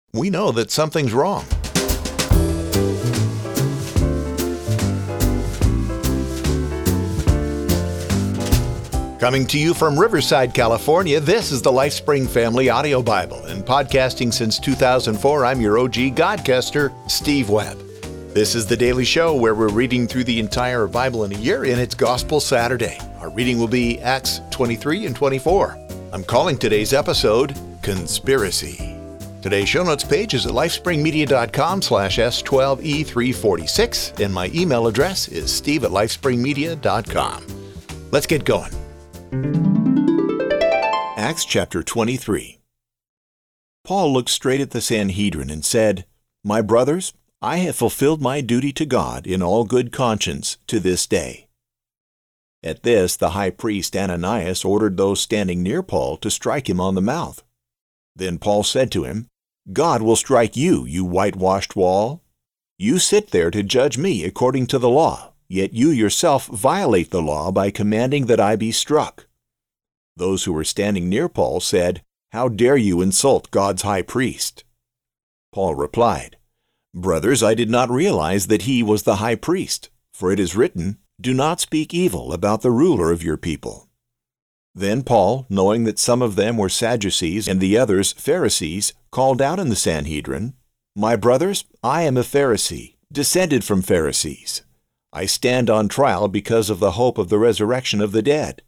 we know that something's wrong. Coming to you from Riverside, California, this is the LifeSpring Family Audio Bible. And podcasting since 2004, I'm your OG Godcaster, Steve Webb. This is the daily show where we're reading through the entire Bible in a year, and it's Gospel Saturday. Our reading will be Acts 23 and 24. I'm calling today's episode, Conspiracy. Today's show notes page is at lifespringmedia.com/S12E346, and my email address is steve@lifespringmedia.com. Let's get going. Acts chapter 23. Paul looked straight at the Sanhedrin and said, "My brothers, I have fulfilled my duty to God in all good conscience to this day." At this, the high priest Ananias ordered those standing near Paul to strike him on the mouth. Then Paul said to him, "God will strike you, you whitewashed wall. You sit there to judge me according to the law, yet you yourself violate the law by commanding that I be struck." Those who were standing near Paul said, "How dare you insult God's high priest?" Paul replied, "Brothers, I did not realize that he was the high priest, for it is written, 'Do not speak evil about the ruler of your people.'" Then Paul, knowing that some of them were Sadducees and the others Pharisees, called out in the Sanhedrin, "My brothers, I am a Pharisee, descended from Pharisees. I stand on trial because of the hope of the resurrection of the dead."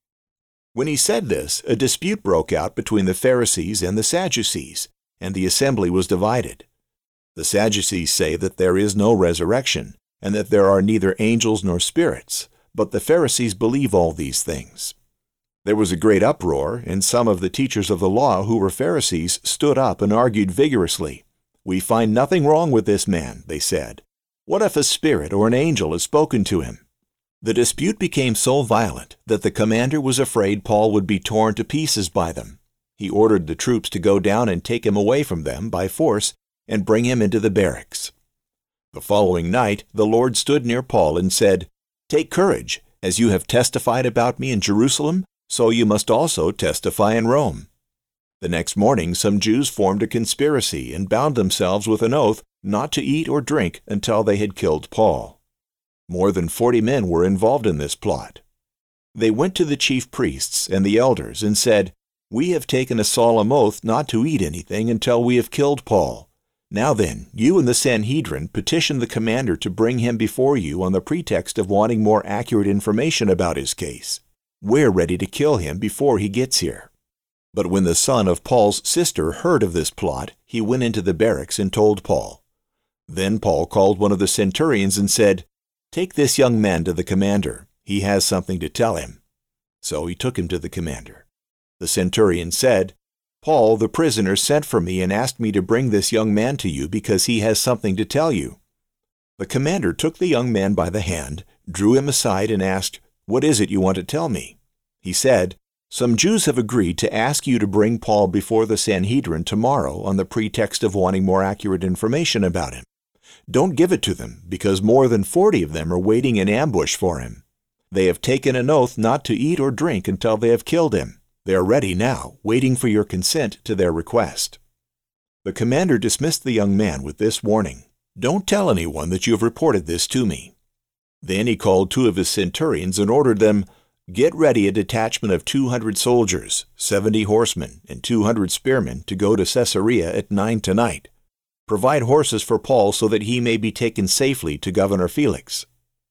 When he said this, a dispute broke out between the Pharisees and the Sadducees, and the assembly was divided. The Sadducees say that there is no resurrection, and that there are neither angels nor spirits, but the Pharisees believe all these things. There was a great uproar, and some of the teachers of the law who were Pharisees stood up and argued vigorously. "We find nothing wrong with this man," they said. "What if a spirit or an angel has spoken to him?" The dispute became so violent that the commander was afraid Paul would be torn to pieces by them. He ordered the troops to go down and take him away from them by force and bring him into the barracks. The following night, the Lord stood near Paul and said, "Take courage, as you have testified about me in Jerusalem, so you must also testify in Rome." The next morning, some Jews formed a conspiracy and bound themselves with an oath not to eat or drink until they had killed Paul. More than 40 men were involved in this plot. They went to the chief priests and the elders and said, "We have taken a solemn oath not to eat anything until we have killed Paul. Now then, you and the Sanhedrin petition the commander to bring him before you on the pretext of wanting more accurate information about his case. We're ready to kill him before he gets here." But when the son of Paul's sister heard of this plot, he went into the barracks and told Paul. Then Paul called one of the centurions and said, "Take this young man to the commander. He has something to tell him." So he took him to the commander. The centurion said, "Paul, the prisoner, sent for me and asked me to bring this young man to you because he has something to tell you." The commander took the young man by the hand, drew him aside, and asked, "What is it you want to tell me?" He said, "Some Jews have agreed to ask you to bring Paul before the Sanhedrin tomorrow on the pretext of wanting more accurate information about him. Don't give it to them, because more than 40 of them are waiting in ambush for him. They have taken an oath not to eat or drink until they have killed him. They are ready now, waiting for your consent to their request." The commander dismissed the young man with this warning, "Don't tell anyone that you have reported this to me." Then he called 2 of his centurions and ordered them, "Get ready a detachment of 200 soldiers, 70 horsemen, and 200 spearmen to go to Caesarea at 9 tonight. Provide horses for Paul so that he may be taken safely to Governor Felix."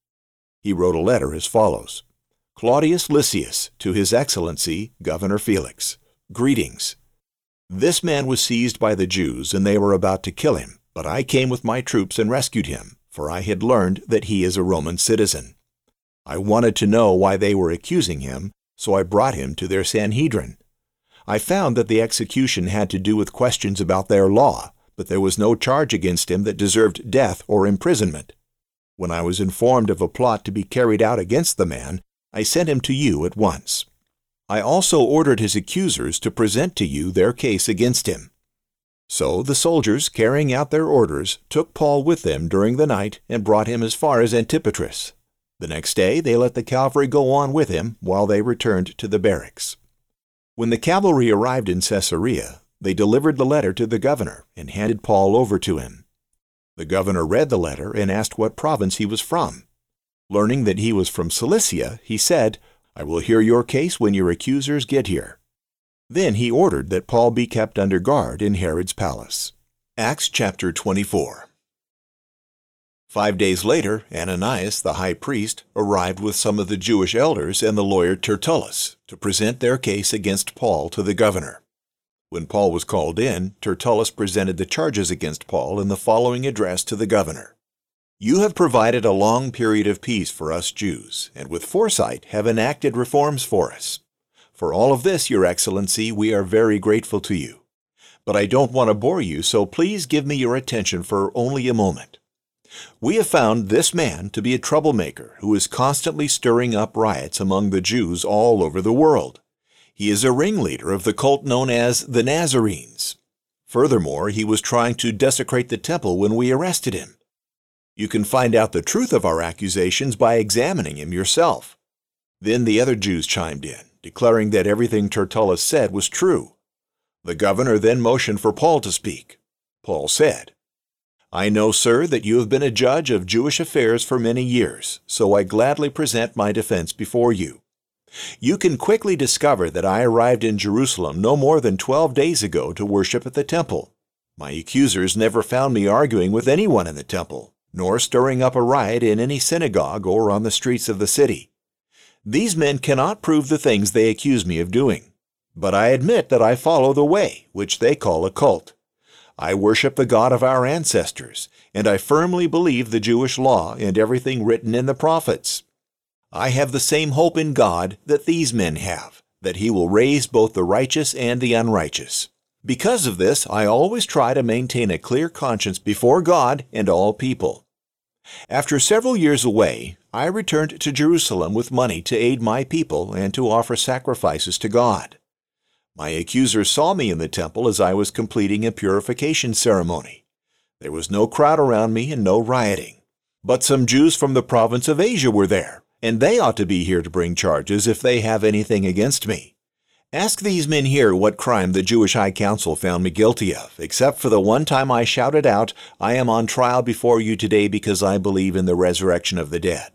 He wrote a letter as follows: "Claudius Lysias, to His Excellency, Governor Felix. Greetings. This man was seized by the Jews, and they were about to kill him, but I came with my troops and rescued him, for I had learned that he is a Roman citizen. I wanted to know why they were accusing him, so I brought him to their Sanhedrin. I found that the execution had to do with questions about their law, but there was no charge against him that deserved death or imprisonment. When I was informed of a plot to be carried out against the man, I sent him to you at once. I also ordered his accusers to present to you their case against him." So the soldiers, carrying out their orders, took Paul with them during the night and brought him as far as Antipatris. The next day they let the cavalry go on with him while they returned to the barracks. When the cavalry arrived in Caesarea, They delivered the letter to the governor and handed Paul over to him. The governor read the letter and asked what province he was from. Learning that he was from Cilicia, he said, "I will hear your case when your accusers get here." Then he ordered that Paul be kept under guard in Herod's palace. Acts chapter 24. 5 days later, Ananias, the high priest, arrived with some of the Jewish elders and the lawyer Tertullus to present their case against Paul to the governor. When Paul was called in, Tertullus presented the charges against Paul in the following address to the governor. "You have provided a long period of peace for us Jews, and with foresight have enacted reforms for us. For all of this, Your Excellency, we are very grateful to you. But I don't want to bore you, so please give me your attention for only a moment. We have found this man to be a troublemaker who is constantly stirring up riots among the Jews all over the world. He is a ringleader of the cult known as the Nazarenes. Furthermore, he was trying to desecrate the temple when we arrested him. You can find out the truth of our accusations by examining him yourself." Then the other Jews chimed in, declaring that everything Tertullus said was true. The governor then motioned for Paul to speak. Paul said, "I know, sir, that you have been a judge of Jewish affairs for many years, so I gladly present my defense before you. You can quickly discover that I arrived in Jerusalem no more than 12 days ago to worship at the temple. My accusers never found me arguing with anyone in the temple, nor stirring up a riot in any synagogue or on the streets of the city. These men cannot prove the things they accuse me of doing. But I admit that I follow the way, which they call a cult. I worship the God of our ancestors, and I firmly believe the Jewish law and everything written in the prophets. I have the same hope in God that these men have, that He will raise both the righteous and the unrighteous. Because of this, I always try to maintain a clear conscience before God and all people. After several years away, I returned to Jerusalem with money to aid my people and to offer sacrifices to God. My accusers saw me in the temple as I was completing a purification ceremony. There was no crowd around me and no rioting. But some Jews from the province of Asia were there, and they ought to be here to bring charges if they have anything against me. Ask these men here what crime the Jewish High Council found me guilty of, except for the one time I shouted out, 'I am on trial before you today because I believe in the resurrection of the dead.'"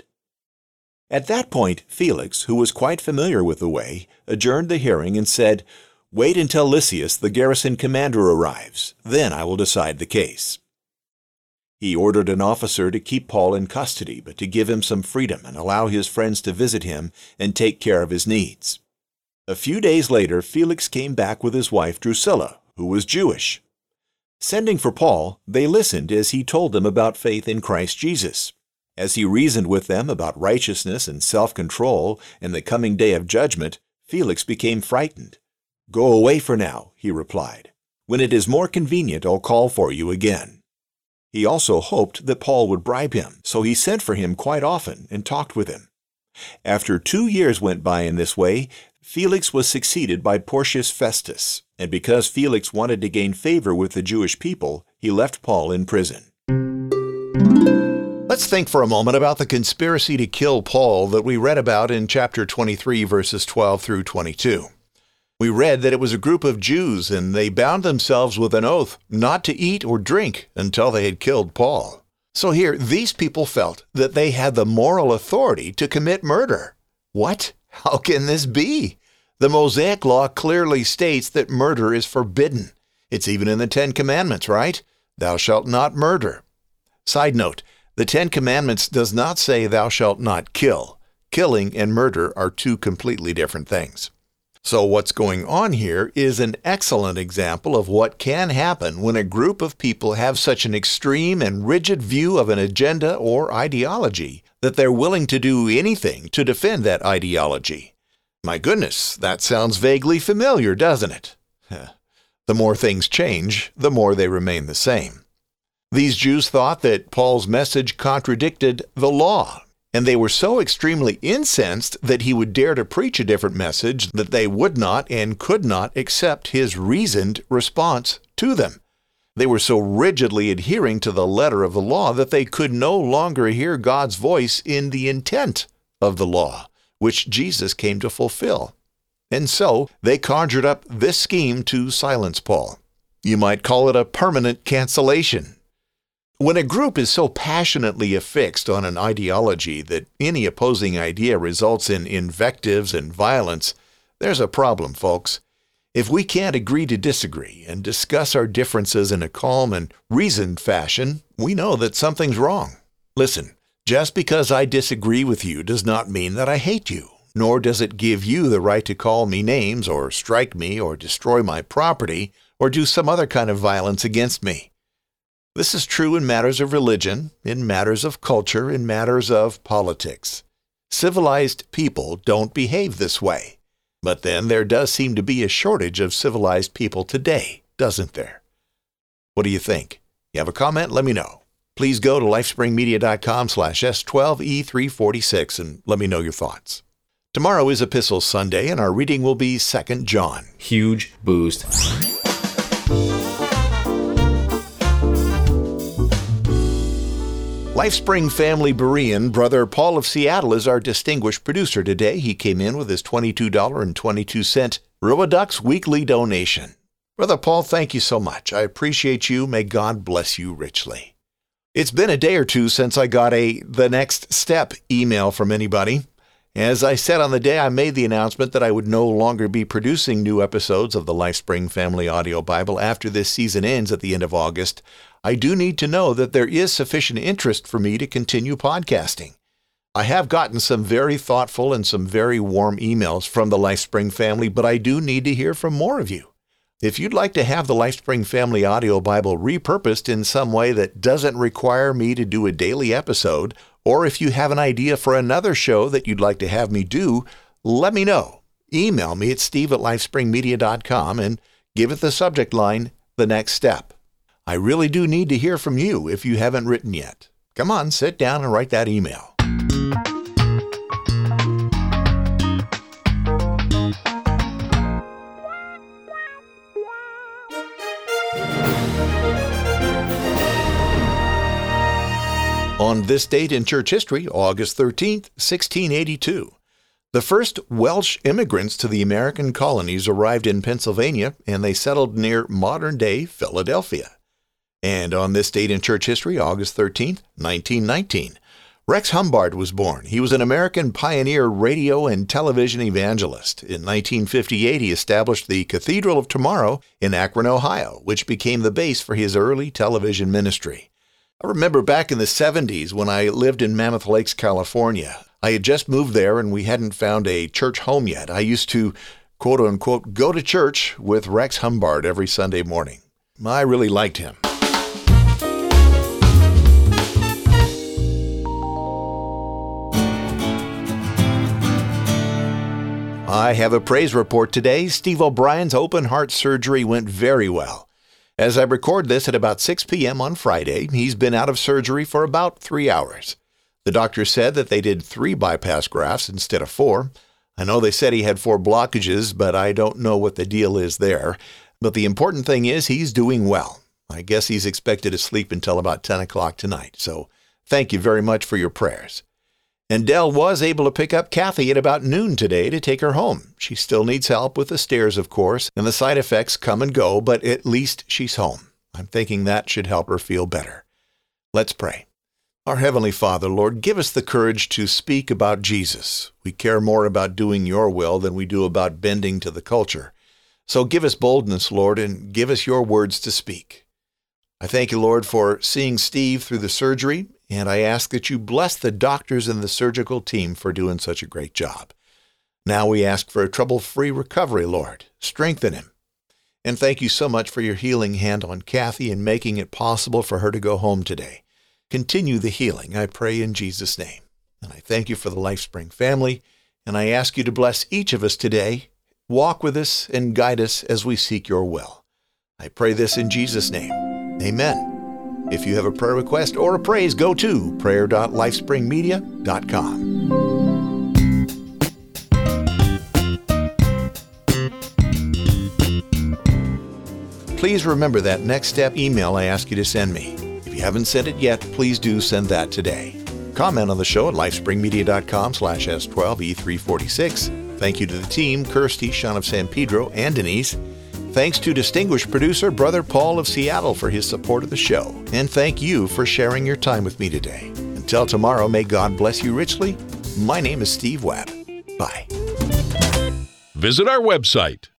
At that point, Felix, who was quite familiar with the way, adjourned the hearing and said, "Wait until Lysias, the garrison commander, arrives. Then I will decide the case." He ordered an officer to keep Paul in custody, but to give him some freedom and allow his friends to visit him and take care of his needs. A few days later, Felix came back with his wife Drusilla, who was Jewish. Sending for Paul, they listened as he told them about faith in Christ Jesus. As he reasoned with them about righteousness and self-control and the coming day of judgment, Felix became frightened. "Go away for now," he replied. "When it is more convenient, I'll call for you again." He also hoped that Paul would bribe him, so he sent for him quite often and talked with him. After 2 years went by in this way, Felix was succeeded by Porcius Festus, and because Felix wanted to gain favor with the Jewish people, he left Paul in prison. Let's think for a moment about the conspiracy to kill Paul that we read about in chapter 23, verses 12 through 22. We read that it was a group of Jews, and they bound themselves with an oath not to eat or drink until they had killed Paul. So here, these people felt that they had the moral authority to commit murder. What? How can this be? The Mosaic Law clearly states that murder is forbidden. It's even in the 10 Commandments, right? Thou shalt not murder. Side note, the 10 Commandments does not say thou shalt not kill. Killing and murder are two completely different things. So what's going on here is an excellent example of what can happen when a group of people have such an extreme and rigid view of an agenda or ideology that they're willing to do anything to defend that ideology. My goodness, that sounds vaguely familiar, doesn't it? The more things change, the more they remain the same. These Jews thought that Paul's message contradicted the law, and they were so extremely incensed that he would dare to preach a different message that they would not and could not accept his reasoned response to them. They were so rigidly adhering to the letter of the law that they could no longer hear God's voice in the intent of the law, which Jesus came to fulfill. and so they conjured up this scheme to silence Paul. You might call it a permanent cancellation. When a group is so passionately affixed on an ideology that any opposing idea results in invectives and violence, there's a problem, folks. If we can't agree to disagree and discuss our differences in a calm and reasoned fashion, we know that something's wrong. Listen, just because I disagree with you does not mean that I hate you, nor does it give you the right to call me names or strike me or destroy my property or do some other kind of violence against me. This is true in matters of religion, in matters of culture, in matters of politics. Civilized people don't behave this way. But then there does seem to be a shortage of civilized people today, doesn't there? What do you think? You have a comment? Let me know. Please go to lifespringmedia.com/S12E346 and let me know your thoughts. Tomorrow is Epistle Sunday, and our reading will be 2 John. Huge boost. LifeSpring family Berean, Brother Paul of Seattle, is our distinguished producer today. He came in with his $22.22 Roadux weekly donation. Brother Paul, thank you so much. I appreciate you. May God bless you richly. It's been a day or two since I got the next step email from anybody. As I said on the day I made the announcement that I would no longer be producing new episodes of the LifeSpring Family Audio Bible after this season ends at the end of August, I do need to know that there is sufficient interest for me to continue podcasting. I have gotten some very thoughtful and some very warm emails from the LifeSpring family, but I do need to hear from more of you. If you'd like to have the LifeSpring Family Audio Bible repurposed in some way that doesn't require me to do a daily episode, or if you have an idea for another show that you'd like to have me do, let me know. Email me at steve@lifespringmedia.com and give it the subject line, The Next Step. I really do need to hear from you if you haven't written yet. Come on, sit down and write that email. On this date in church history, August 13th, 1682, the first Welsh immigrants to the American colonies arrived in Pennsylvania, and they settled near modern-day Philadelphia. And on this date in church history, August 13th, 1919, Rex Humbard was born. He was an American pioneer radio and television evangelist. In 1958, he established the Cathedral of Tomorrow in Akron, Ohio, which became the base for his early television ministry. I remember back in the 70s when I lived in Mammoth Lakes, California. I had just moved there and we hadn't found a church home yet. I used to, quote-unquote, go to church with Rex Humbard every Sunday morning. I really liked him. I have a praise report today. Steve O'Brien's open heart surgery went very well. As I record this at about 6 p.m. on Friday, he's been out of surgery for about 3 hours. The doctor said that they did 3 bypass grafts instead of 4. I know they said he had 4 blockages, but I don't know what the deal is there. But the important thing is he's doing well. I guess he's expected to sleep until about 10 o'clock tonight. So thank you very much for your prayers. And Dell was able to pick up Kathy at about noon today to take her home. She still needs help with the stairs, of course, and the side effects come and go, but at least she's home. I'm thinking that should help her feel better. Let's pray. Our Heavenly Father, Lord, give us the courage to speak about Jesus. We care more about doing your will than we do about bending to the culture. So give us boldness, Lord, and give us your words to speak. I thank you, Lord, for seeing Steve through the surgery, and I ask that you bless the doctors and the surgical team for doing such a great job. Now we ask for a trouble-free recovery, Lord. Strengthen him. And thank you so much for your healing hand on Kathy and making it possible for her to go home today. Continue the healing, I pray in Jesus' name. And I thank you for the LifeSpring family, and I ask you to bless each of us today. Walk with us and guide us as we seek your will. I pray this in Jesus' name. Amen. If you have a prayer request or a praise, go to prayer.lifespringmedia.com. Please remember that next step email I ask you to send me. If you haven't sent it yet, please do send that today. Comment on the show at lifespringmedia.com/S12E346. Thank you to the team, Kirsty, Sean of San Pedro, and Denise. Thanks to distinguished producer Brother Paul of Seattle for his support of the show. And thank you for sharing your time with me today. Until tomorrow, may God bless you richly. My name is Steve Webb. Bye. Visit our website,